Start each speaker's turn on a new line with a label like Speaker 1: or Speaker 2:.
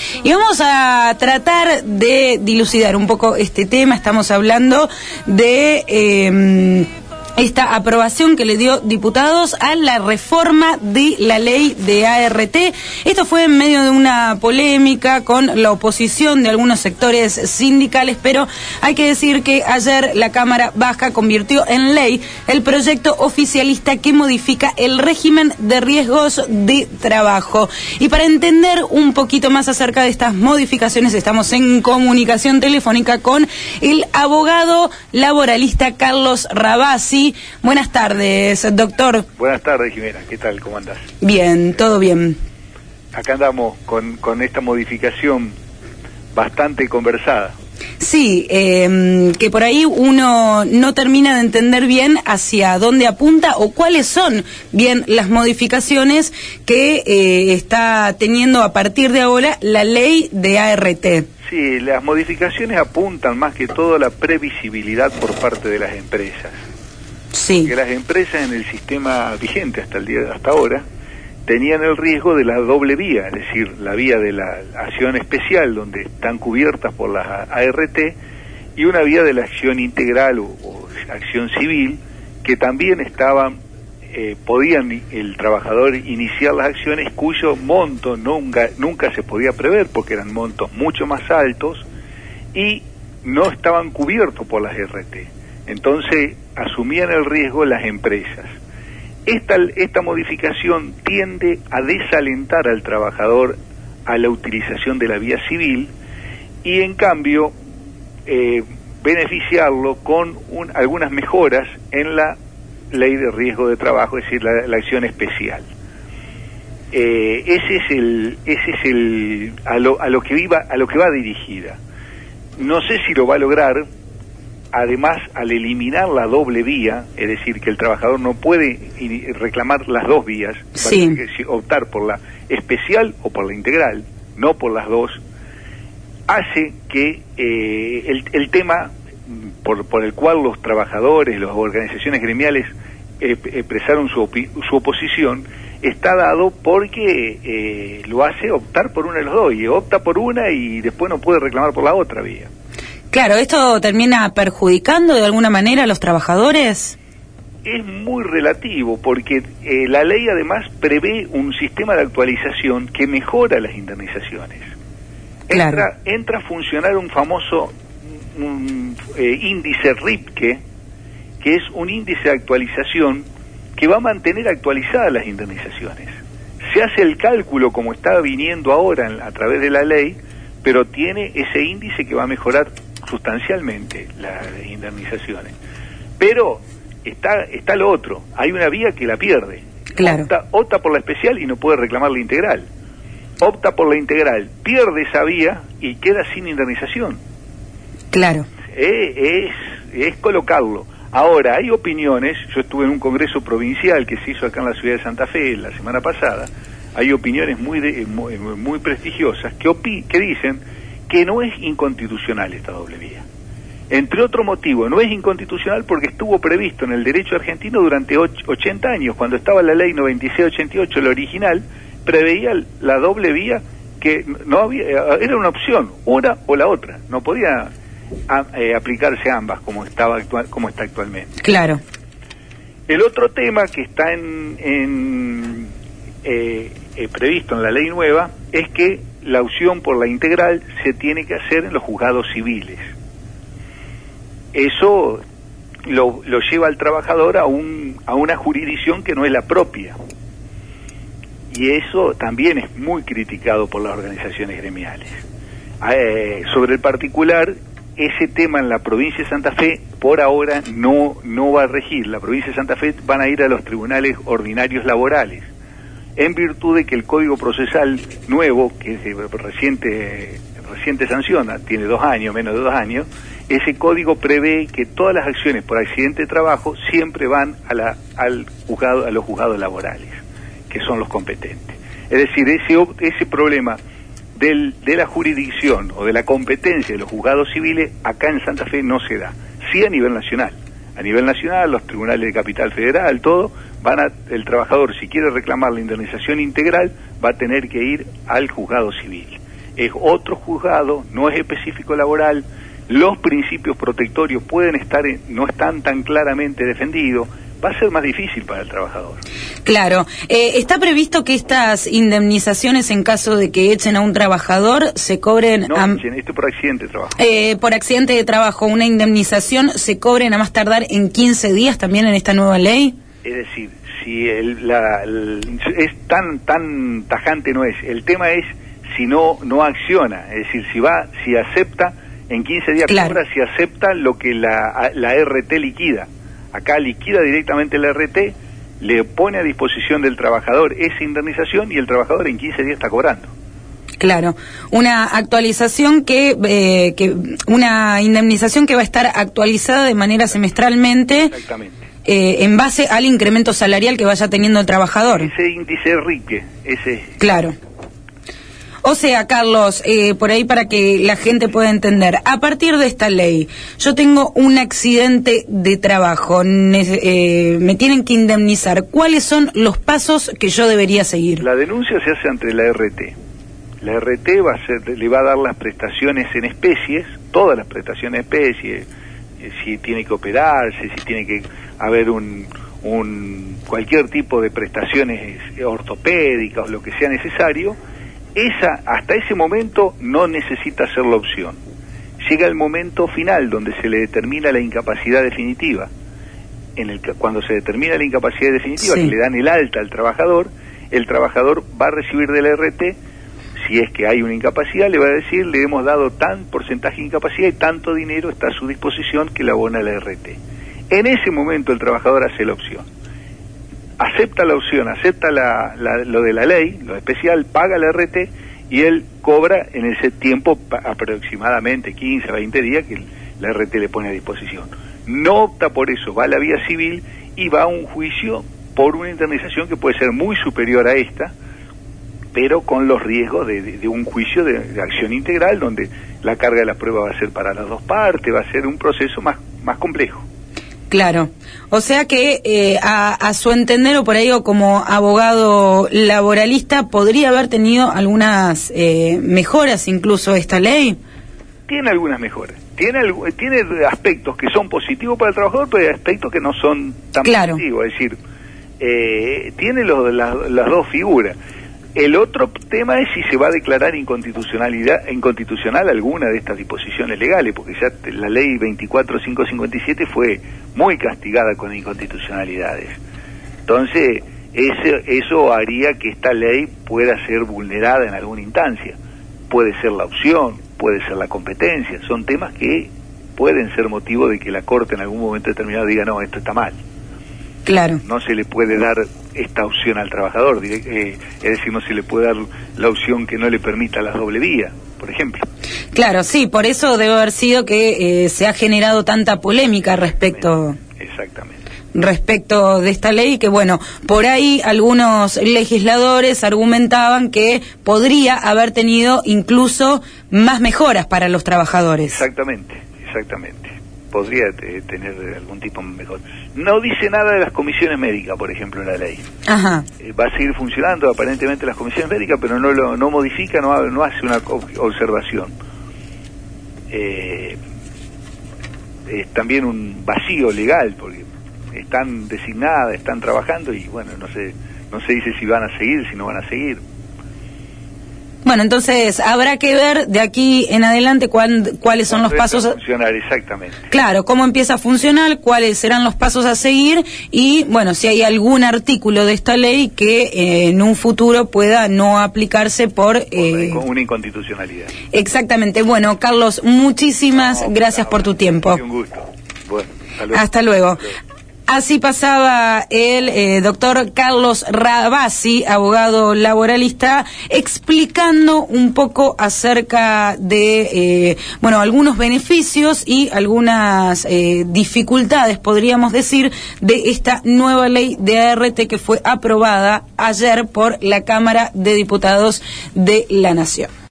Speaker 1: Y vamos a tratar de dilucidar un poco este tema. Estamos hablando de esta aprobación que le dio diputados a la reforma de la ley de ART. Esto fue en medio de una polémica con la oposición de algunos sectores sindicales, pero hay que decir que ayer la Cámara Baja convirtió en ley el proyecto oficialista que modifica el régimen de riesgos de trabajo. Y para entender un poquito más acerca de estas modificaciones, estamos en comunicación telefónica con el abogado laboralista Carlos Rabasi. Buenas tardes, doctor.
Speaker 2: Buenas tardes, Jimena. ¿Qué tal? ¿Cómo andás?
Speaker 1: Bien, todo bien.
Speaker 2: Acá andamos con esta modificación bastante conversada.
Speaker 1: Sí, que por ahí uno no termina de entender bien hacia dónde apunta o cuáles son bien las modificaciones que está teniendo a partir de ahora la ley de ART.
Speaker 2: Sí, las modificaciones apuntan más que todo a la previsibilidad por parte de las empresas.
Speaker 1: Sí.
Speaker 2: Que las empresas en el sistema vigente hasta ahora tenían el riesgo de la doble vía, es decir, la vía de la acción especial donde están cubiertas por las ART y una vía de la acción integral o acción civil que también podían el trabajador iniciar las acciones cuyo monto nunca se podía prever porque eran montos mucho más altos y no estaban cubiertos por las ART. Entonces asumían el riesgo las empresas. Esta modificación tiende a desalentar al trabajador a la utilización de la vía civil y en cambio beneficiarlo con algunas mejoras en la ley de riesgo de trabajo, es decir, la acción especial. Ese es a lo que va dirigida. No sé si lo va a lograr. Además, al eliminar la doble vía, es decir, que el trabajador no puede reclamar las dos vías,
Speaker 1: sí,
Speaker 2: optar por la especial o por la integral, no por las dos, hace que el tema por el cual los trabajadores, las organizaciones gremiales expresaron su oposición, está dado porque lo hace optar por una de las dos, y opta por una y después no puede reclamar por la otra vía.
Speaker 1: Claro, ¿esto termina perjudicando de alguna manera a los trabajadores?
Speaker 2: Es muy relativo, porque la ley además prevé un sistema de actualización que mejora las indemnizaciones.
Speaker 1: Claro.
Speaker 2: Entra a funcionar un famoso índice RIPQE, que es un índice de actualización que va a mantener actualizadas las indemnizaciones. Se hace el cálculo como está viniendo ahora a través de la ley, pero tiene ese índice que va a mejorar sustancialmente las indemnizaciones. Pero está lo otro, hay una vía que la pierde.
Speaker 1: Claro.
Speaker 2: Opta por la especial y no puede reclamar la integral. Opta por la integral, pierde esa vía y queda sin indemnización.
Speaker 1: Claro.
Speaker 2: Es colocarlo. Ahora, hay opiniones, yo estuve en un congreso provincial que se hizo acá en la ciudad de Santa Fe la semana pasada, hay opiniones muy prestigiosas que dicen que no es inconstitucional esta doble vía. Entre otro motivo, no es inconstitucional porque estuvo previsto en el derecho argentino durante 80 años, cuando estaba la ley 96-88, la original, preveía la doble vía que no había, era una opción, una o la otra, no podía aplicarse ambas como está actualmente.
Speaker 1: Claro.
Speaker 2: El otro tema que está previsto en la ley nueva es que la opción por la integral se tiene que hacer en los juzgados civiles. Eso lo lleva al trabajador a una jurisdicción que no es la propia. Y eso también es muy criticado por las organizaciones gremiales. Sobre el particular, ese tema en la provincia de Santa Fe por ahora no va a regir. La provincia de Santa Fe van a ir a los tribunales ordinarios laborales, en virtud de que el Código Procesal nuevo, que es reciente sanción, tiene 2 años, menos de 2 años, ese código prevé que todas las acciones por accidente de trabajo siempre van a los juzgados laborales, que son los competentes. Es decir, ese problema de la jurisdicción o de la competencia de los juzgados civiles acá en Santa Fe no se da, sí a nivel nacional. A nivel nacional, los tribunales de Capital Federal, todo, el trabajador, si quiere reclamar la indemnización integral, va a tener que ir al juzgado civil. es otro juzgado, no es específico laboral, los principios protectorios no están tan claramente defendidos, va a ser más difícil para el trabajador.
Speaker 1: Claro. ¿Está previsto que estas indemnizaciones, en caso de que echen a un trabajador, se cobren...
Speaker 2: No, esto por accidente de trabajo.
Speaker 1: Por accidente de trabajo, una indemnización se cobren a más tardar en 15 días también en esta nueva ley?
Speaker 2: Es decir, si es tan tajante no es. El tema es si no acciona, es decir, si acepta, en 15 días
Speaker 1: claro.
Speaker 2: cobra, si acepta lo que la RT liquida. Acá liquida directamente la RT, le pone a disposición del trabajador esa indemnización y el trabajador en 15 días está cobrando.
Speaker 1: Claro, una actualización una indemnización que va a estar actualizada de manera semestralmente.
Speaker 2: Exactamente.
Speaker 1: En base al incremento salarial que vaya teniendo el trabajador.
Speaker 2: Ese índice RIQUE, ese.
Speaker 1: Claro. O sea, Carlos, por ahí para que la gente pueda entender, a partir de esta ley, yo tengo un accidente de trabajo, me tienen que indemnizar. ¿Cuáles son los pasos que yo debería seguir?
Speaker 2: La denuncia se hace ante la RT. La RT le va a dar las prestaciones en especies, todas las prestaciones en especie, si tiene que operarse, si tiene que haber cualquier tipo de prestaciones ortopédicas o lo que sea necesario. Hasta ese momento no necesita hacer la opción. Llega el momento final donde se le determina la incapacidad definitiva. Cuando se determina la incapacidad definitiva, sí, que le dan el alta al trabajador, el trabajador va a recibir del RT, si es que hay una incapacidad, le va a decir, le hemos dado tan porcentaje de incapacidad y tanto dinero está a su disposición que le abona la RT. En ese momento el trabajador hace la opción. Acepta la opción, acepta lo de la ley, lo especial, paga la RT y él cobra en ese tiempo aproximadamente 15 a 20 días que la RT le pone a disposición. No opta por eso, va a la vía civil y va a un juicio por una indemnización que puede ser muy superior a esta, pero con los riesgos de un juicio de acción integral donde la carga de la prueba va a ser para las dos partes, va a ser un proceso más complejo.
Speaker 1: Claro, o sea que a su entender o por ahí o como abogado laboralista podría haber tenido algunas mejoras incluso esta ley.
Speaker 2: Tiene algunas mejoras, tiene aspectos que son positivos para el trabajador, pero hay aspectos que no son tan
Speaker 1: claro.
Speaker 2: positivos, es decir, tiene las dos figuras. El otro tema es si se va a declarar inconstitucional alguna de estas disposiciones legales, porque ya la ley 24557 fue muy castigada con inconstitucionalidades. Entonces, eso haría que esta ley pueda ser vulnerada en alguna instancia. Puede ser la opción, puede ser la competencia, son temas que pueden ser motivo de que la Corte en algún momento determinado diga, no, esto está mal.
Speaker 1: Claro.
Speaker 2: No se le puede dar esta opción al trabajador, es decir, no se le puede dar la opción que no le permita la doble vía, por ejemplo.
Speaker 1: Claro, sí, por eso debe haber sido que se ha generado tanta polémica respecto de esta ley, que bueno, por ahí algunos legisladores argumentaban que podría haber tenido incluso más mejoras para los trabajadores.
Speaker 2: Exactamente. Podría tener algún tipo mejor. No dice nada de las comisiones médicas, por ejemplo, en la ley.
Speaker 1: Ajá.
Speaker 2: Va a seguir funcionando aparentemente las comisiones médicas, pero no modifica, no hace una observación. Es también un vacío legal, porque están designadas, están trabajando y bueno, no se dice si van a seguir, si no van a seguir.
Speaker 1: Bueno, entonces habrá que ver de aquí en adelante cuáles son los pasos
Speaker 2: a funcionar, exactamente.
Speaker 1: Claro, cómo empieza a funcionar, cuáles serán los pasos a seguir y, bueno, si hay algún artículo de esta ley que en un futuro pueda no aplicarse por
Speaker 2: una inconstitucionalidad.
Speaker 1: Exactamente. Bueno, Carlos, muchísimas gracias por tu tiempo.
Speaker 2: Un gusto. Bueno,
Speaker 1: hasta luego. Así pasaba el doctor Carlos Rabasi, abogado laboralista, explicando un poco acerca de, algunos beneficios y algunas dificultades, podríamos decir, de esta nueva ley de ART que fue aprobada ayer por la Cámara de Diputados de la Nación.